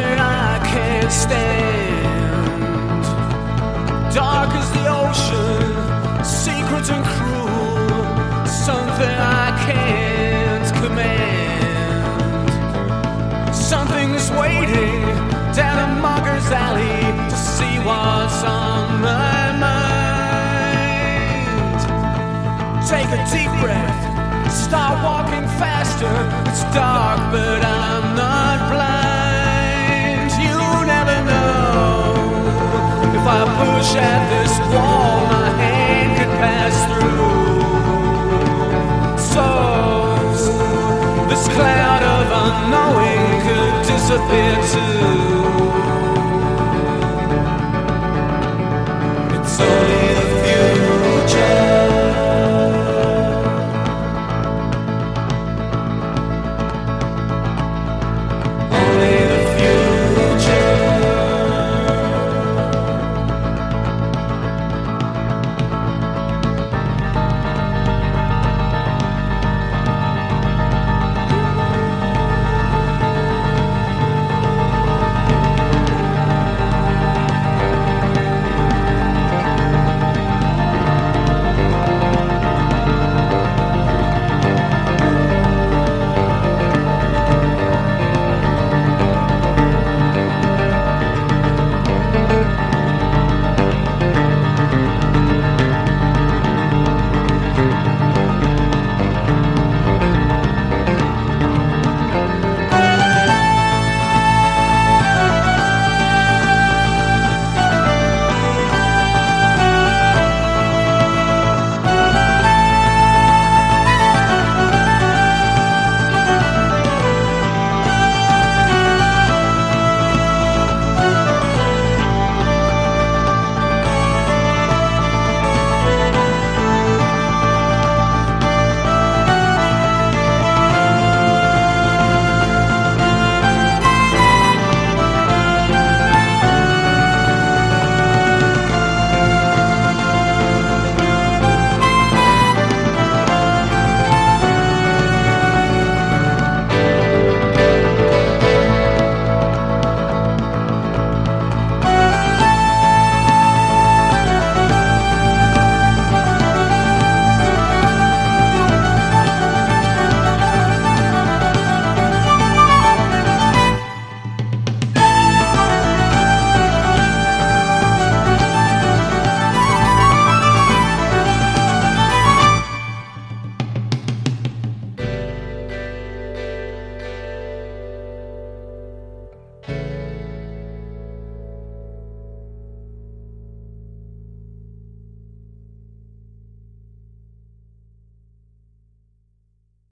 something I can't stand. Dark as the ocean, secret and cruel, something I can't command. Something is waiting down a mugger's alley to see what's on my mind. Take a deep breath, start walking faster. It's dark, but I'm not blind. You never know. If I push at this wall, my hand could pass through. So, this cloud of unknowing could disappear too. It's only